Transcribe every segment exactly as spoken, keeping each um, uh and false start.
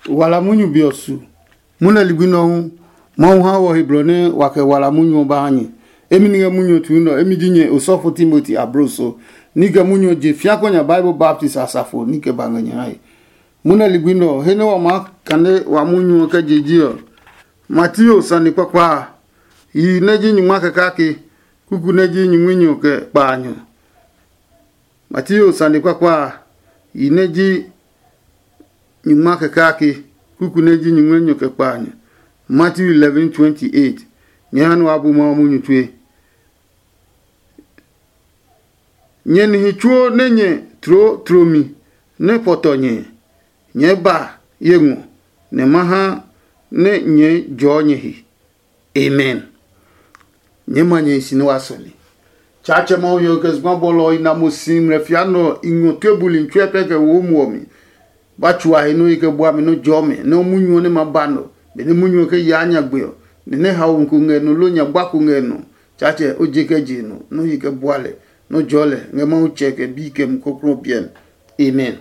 wala munyu biosu muna libino mo ha wo hebrone wake wala munyu ba anyi emi ni munyu tuno emi dinye osofo Timothy abroso niga munyu je fiakonya Bible Baptist asafo nike banganya hai muna libino hene wa ma kane wa munyu ka jejio Matthew sani kwakwa yi neji nyuma kakake kuku neji nyunyu ke banyo Matthew sani kwakwa yi neji nyuma kakake kuku neji nyunyu ke banyo Matthew eleven twenty-eight nyanu abu ma munyu twe nyen hichuo nenye tro tromi ne potonye nyeba yengu ne maha ne nye jonye hi amen nyemanye sinu asoli chache mo yo kesma bolo ina musim refiano ingo tebuli ntwepeke wo muomi bachua hinu ike bua mi no jome no munyu ne mabano be ne munyu ke yanya gbeo ne hawo nkunge no lo nya gbaku ngeno chache ojike jinu no ike buale no jole ngema ucheke bike mkokro bien amen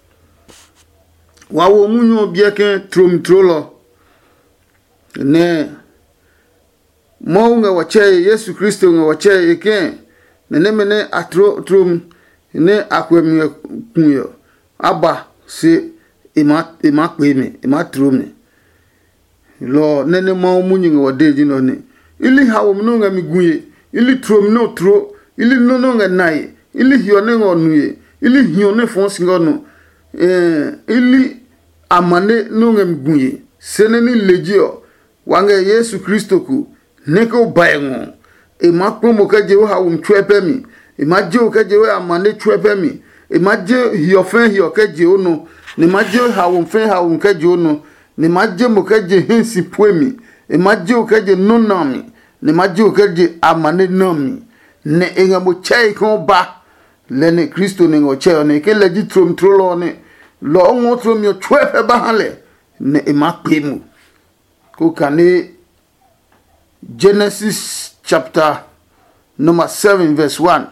wawo munyu bieke trom trolo ne maunga wache Yesu Kristo nga wache eke ne mene atro trom ne akwemye kunyo aba se ima ima kweme ima trome lo nene ma munyu nga wadeji no ne ili hawo mnunga miguye ili trom no tro ili nono nga nai ili hione ngonuye ili hione fonsi ngono eh ili amane nunga miguye seneni legio wange Yesu Kristo ku neko bayengo e makromo kaje wo hawo mtwepemi e maje o kaje wo amane twepemi e maje hiofen hio kaje ono ne maje hawo mfen hawo kaje ono ne maje mo kaje hensi poemi e maje o kaje nonami ne maje o kaje amane nomi ne engamo chai ko ba lene Kristo ne ngo chai ne ke legi trom trolo ne lo ngo trom yo twepe ba hale ne e makpemu ko kane Genesis chapter number seven verse one.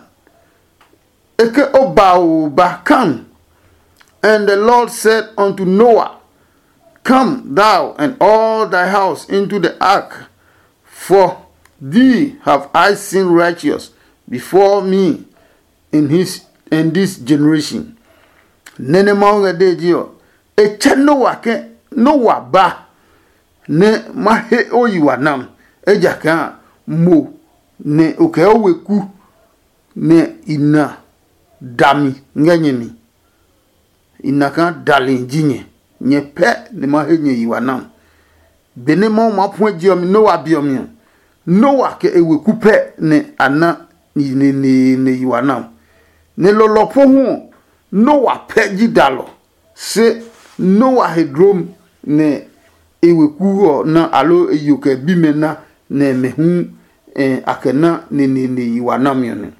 Eke obao ba come, and the Lord said unto Noah, come thou and all thy house into the ark, for thee have I seen righteous before me in his in this generation. Nene maunga dejio eche Noah ke Noah ba ne mahe oyiwa nam ejaka mo ne oke oweku ne ina dami nganyemi ina kan dalin jinye nye pe ne mahe nye yiwa nam bene ma ma pon jiomi Noah biomi Noah ke eweku pe ne ana ni ne ne, ne yiwa nam ne lolopo hu Noah pe jidalo se Noah hedrom ne eweku na alo eyoke bimena ne mehu eh, akena ne ne ne yiwa namyone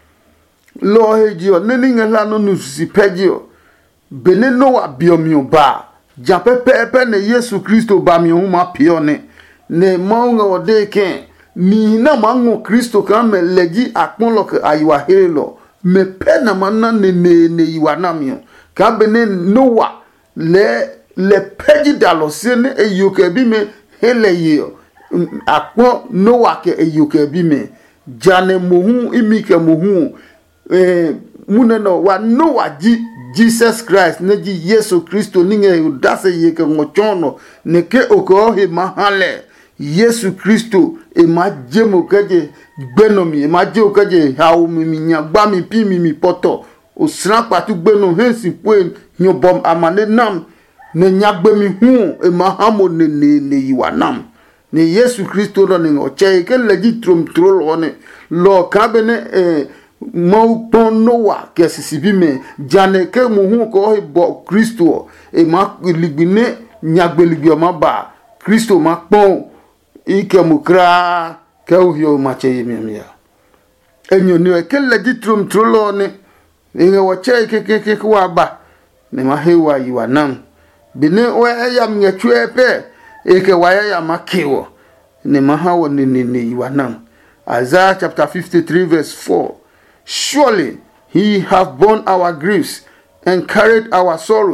lo hejio ne ningala no nusi pejio bene Noah biomio ba japepepe ne Yesu Kristo ba mi huma pione ne maunga odeke ni na mango Kristo kame legi akponlo ke ayiwa helo me pena mana ne ne ne yiwa namyo ka bene Noah le le peji dalo sene eyoke bime hele yo akpo Noah ke eyoke bime jane mohu imike mohu eh muneno wa Noah ji Jesus Christ ne ji Yesu Kristo ninge udase yeke ngochono ne ke oko he mahale Yesu Kristo e majemo kaje gbenomi e maje kaje hawo mi nyagba mi pi mi mi poto o sran patu gbeno hensi pwe nyobom amane nam ne nyagbe mi hu e mahamo ne ne ne yiwa nam ne Yesu Kristo no ngo che ke legi trom trolo ne lo kabene e mo pon Noah ke sisibi me jane ke mu hu ko bo Kristo e ma ligbine nyagbe ligbe ma ba Kristo ma pon ike mukra ke ohio ma che yemi ya enyo ne ke legi trom trolo ne nge wo che ke ke ke wa ba ne ma hewa yiwa nam bine waya mngetwepe eke waya makewo ne mahawo ne ne ne yiwa nam Isaiah chapter fifty-three verse four. Surely he hath borne our griefs and carried our sorrows,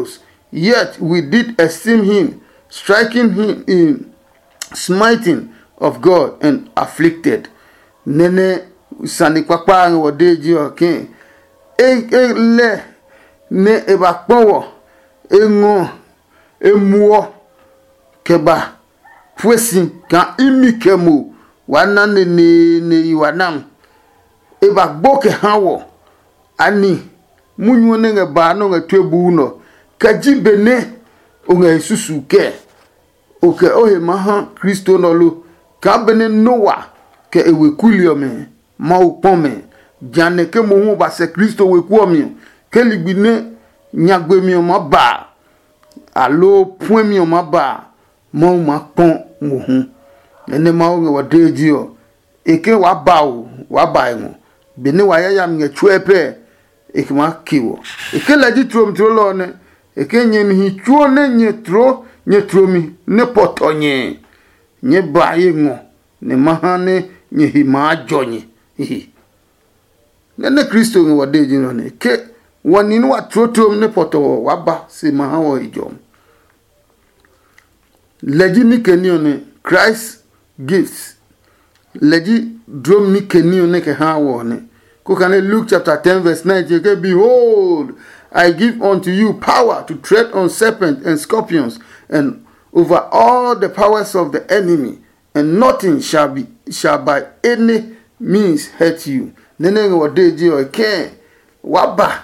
Yet we did esteem him, striking him in smiting of God and afflicted. Nene sani kwakwa ngo deji okin. E e le ne eba powo engo emuo keba fwesi kan imikemu wana ne ne ne wanam eba gboke hawo ani munyu ne nga ba no nga twebu no kajibene onga isusu ke oke ohe maha Kristo no lu ka bene Noah ke ewe kuliome ma upome jane ke mo hu ba se Kristo we kuomi ke ligbine nyagbe mi o ma ba alo point mi o ma ba mo ma pon mo hu ene ma o wa deji o eke wa ba o wa ba enwo bene wa ya yam nge chuepe eke ma kiwo eke la di trom tro lo ne eke nye mi chuo ne nye tro nye tro mi ne potonye nye ba yengo ne mahane nye hima jonye hi nene Kristo nge wa deji no ne ke wani no wa tro tro ne poto wa ba se mahawo ijom leji ni kenio ne Christ gifts leji drum ni kenio ne ke hawo ne ko kan Luke chapter ten verse nineteen ke behold I give unto you power to tread on serpents and scorpions and over all the powers of the enemy, and nothing shall be shall by any means hurt you. Nene wa deji o ke waba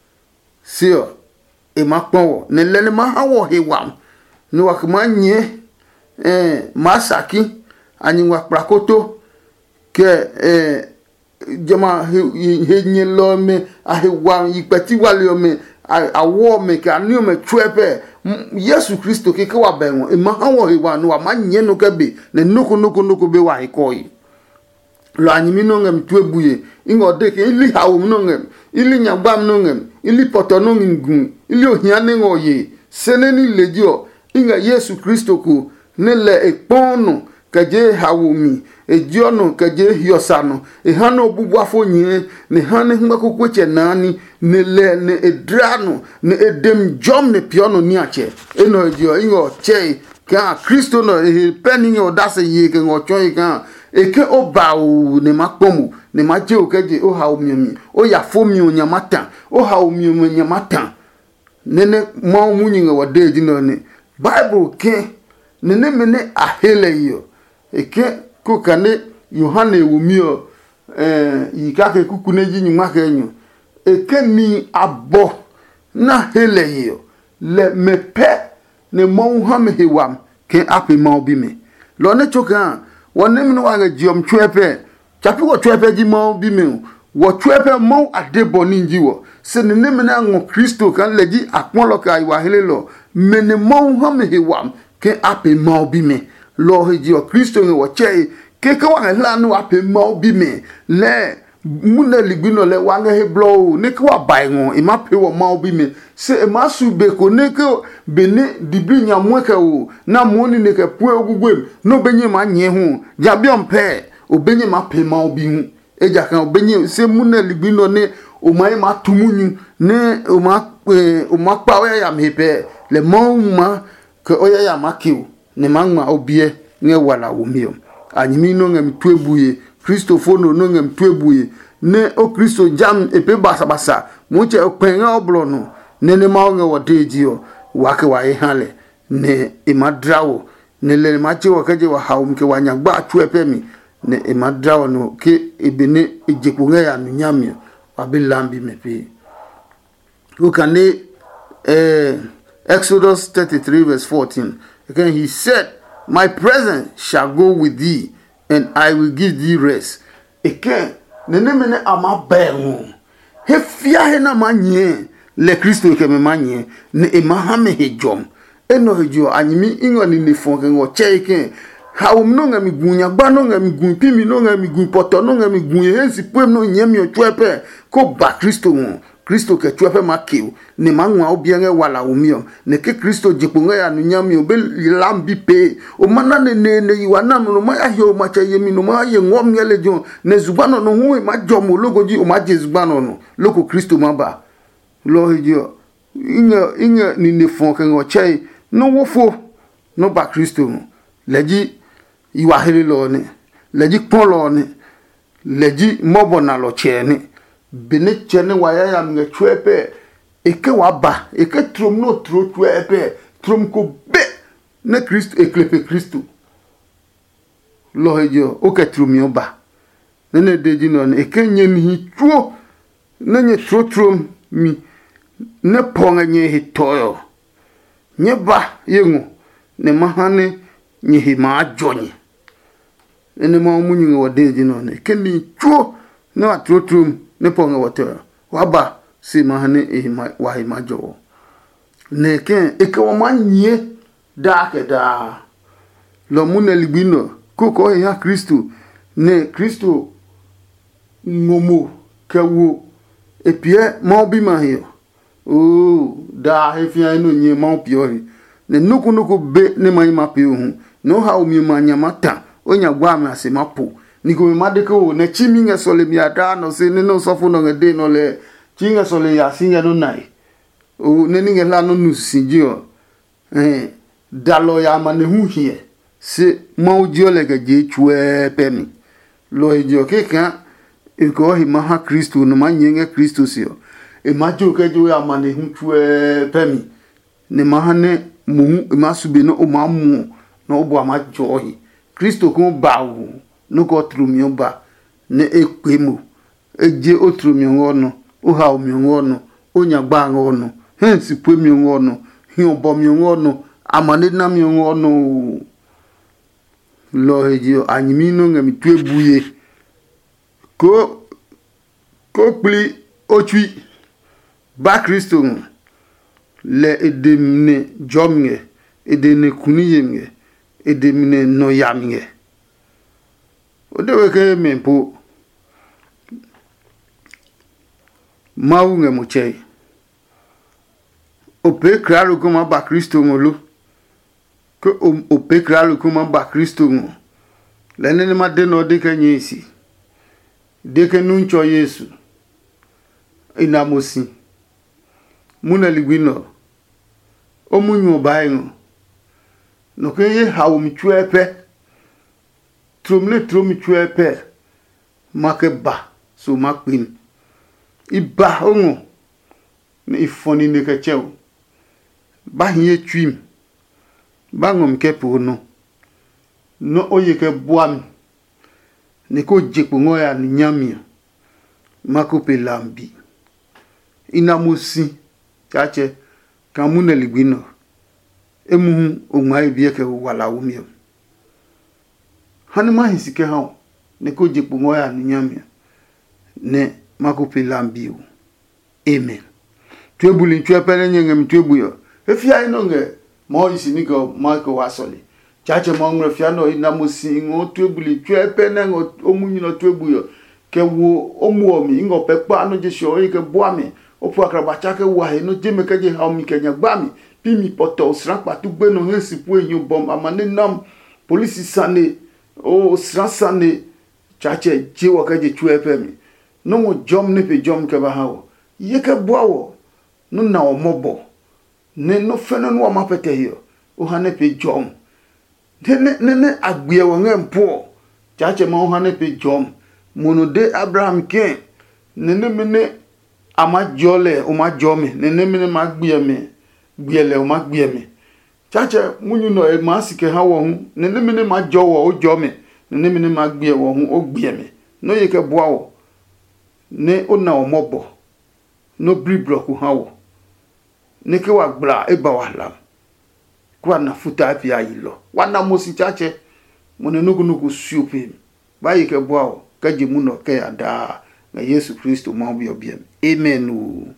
sio e makpo ne lele ma hawo hewam ni wa kuma nye eh masaki ani wa prakoto ke eh jama he nye lo me ahewa ipeti wale o me awo me ka ni o me twepe Yesu Kristo ke ka wa benwo e ma hawo hewa no wa manye no ka be ne nuku nuku nuku be wa ikoyi lo anyimi no ngam twebuye ingo de ke ili hawo no ngam ili nyabam no ngam ili poto no ngun ili ohia ne ngoye seneni lejo inga Yesu Kristo ku ne le ekponu kaje hawomi ejiono kaje hiosano e hano obubu afonye ne hane hmakoko che nani ne le ne edrano ne edem jom ne piono ni ache eno ejio ingo che ka Kristo no e peni o dase ye ke ngo chon ka eke obawo ne makpomu ne maje o kaje o hawomi o ya fomi o nyamata o hawomi o nyamata nene mo munyi ngo wadeji no ne Bible ke nene mene ahele yo eke kokane Yohane wumio eh yikake kukuneji nyuma kenyo eke ni abo na hele yo le mepe ne mo ha mehewam ke ape ma obi me lo ne choka wonne mi no wa giom twepe chapi wo twepe ji ma obi me wo twepe mo adebo ninji wo se ne ne na ngo Kristo kan leji akpon ka iwa hele lo mene mo ha mehewam ke ape ma obi me lo heji o Kristo nge wo che ke ka wa la no ape ma obi me le muna ligbino le wa nge he blow ne ka wa bai ngo e ma pe wo ma obi me se e ma su be ko ne ke bene dibri nya mo ka o na mo ni ne ke pu ogugwem no benye ma nye hu ja bi on pe o benye ma pe ma obi hu e ja kan o benye se muna ligbino ne o ma ma tumunyu ne o ma o ma pa wa ya me pe le mo ma ke o ya ya ma kiu ne mangma obie nge wala wumio anyimi no ngam twebuye Kristo no no ngam twebuye ne o Kristo jam epe basa basa muche okwenga oblo no ne ne maunga wadeji o wake wa ehale ne imadrawo ne le mache wakaje wa haumke wanyagba twepe mi ne imadrawo no ke ebene ejekunga ya nyamio wabilambi mepe ukane eh Exodus thirty-three verse fourteen. Again, he said, my presence shall go with thee, and I will give thee rest. Again, nene mene ama bengu. He fia he na manye, le Kristo ke me manye, ne emahame he jom. Eno he jo, anyimi ingo ni nefonke ngo cheke. Ha umnonga migunya, ba nonga migun, pimi nonga migun, poto nonga migun, hensi puem no nyemi o chwepe, ko ba Kristo ngo. Kristo ke chuepe makiu ne mangwa obienge wala umio ne ke Kristo jipunga ya nunyami obe lambi pe o manane ne ne yiwana no ma ya o macha yemi no ma ye ngom ngele jo ne zubano no hu ma jomo logo ji o ma je zubano no loko Kristo maba lo hijo inga inga ni ne fon ke ngo chai no wofo no ba Kristo leji iwa hele lo ni leji pon lo ni leji mobo na lo che ni bene che ne wa ya ya mge chwepe eke wa ba eke trom no tro chwepe trom ko be ne Kristo eklepe Kristo lo hejo o ke trom yo ba nene deji no eke nye ni chuo nenye tro trom mi ne ponga nye hitoyo nye ba yengu ne mahane nye hima ajonye ene ma munyi ngo deji no ne kendi chuo ne wa tro trom ne ponga watoyo waba si mahane hima wa hima jo ne ken eke wa manye da ke da lo mune libino koko ya Kristo ne Kristo ngomo kawo epie ma obi ma hiyo oh da hefia ino nye ma opio ne nuku nuku be ne ma ma pe hu no ha o mi ma nya mata onya gwa ma se mapo niko me madeke o ne chimi nge sole mi ada no se ne no sofo no ngede no le chinga sole ya singa no nai o ne ninge la no nusinji o eh dalo ya ma ne hu hie se ma ujio le ge je chwe pemi lo ejio ke kan iko hi maha Kristo no ma nyenge Kristo sio e ma jo ke jo ya ma ne hu chwe pemi ne maha ne mu ma subi no o ma mu no obo ma jo hi Kristo ko ba wu no ko trumio ba ne ekwemu eje otrumio ngono o ha o mi ngono o nya gba ngono hensi pwemi ngono hi obo mi ngono amane na mi ngono lo hejo anyimino ngami twebuye ko ko pli otwi ba Kristo le edemne jomnge edene kuniyemnge edemne noyamnge odewe ke mempo maunge muchei ope kralo kuma ba Kristo ngolo ko ope kralo kuma ba Kristo ngo lenene ma de no de kenyesi de ke nuncho Yesu inamosi muna ligwino omunyu baingo no ke ye hawo mchwepe tromle tromi chwepe make ba so makpin iba ongo ni ifoni ne ke chew ba hie twim ba ngom ke puno no oye ke boam ne ko jepo ngoya ni nyamia mako pe lambi inamusi chache kamune ligwino emu onwai bie ke wala umio hani ma hisike ha ne ko jepo ngoya ni nyamia ne mako pe lambi amen twebuli twepele nyenge mtwebuyo efia ino nge mo isi niko mako wasoli chache mo ngre fia no inamusi ngo twebuli twepele ngo omunyi no twebuyo ke wo omuomi ngo pepa no jesho ike boami opu akrabacha ke wa he no jeme ke je ha mi kenya gbami bi mi poto srapa tu gbe no hesi pu enyo bom amane nam police sane o srasane chache je wa ke je twepe mi no mo jom ne pe jom ke ba hawo ye ke boawo no na omobo ne no feno no ma pete hiyo o ha ne pe jom ne ne ne agbe wo ngempo chache ma o ha ne pe jom mono de Abraham ke nene mene ama jole o ma jome nene mene ma gbe me gbe le o ma gbe me chache munyu no e ma sike ha wo hu nene mene ma jowo o jome nene mene ma gbe wo hu o gbe me no ye ke boa wo ne o na o mobo no bribro ku ha wo ne ke wa gbra e ba wa lam kwa na futa api ayilo wana mosi chache mone nugu nugu supe ba ye ke boa wo kaje muno ke ada na Yesu Kristo mabi obiem amen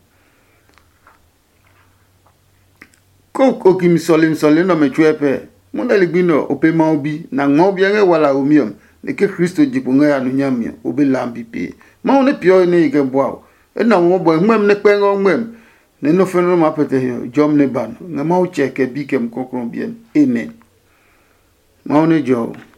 ko ko kimi solim solino me chwepe muna ligbino ope maobi na ngobi nge wala umiom ne ke Kristo jipunga ya no nyamia obi lambi pe ma one pio ne ike boa e na mo boy hmem ne pengo hmem ne no feno ma pete yo jom ne ban na ma o cheke bi kem kokron bien amen ma one jo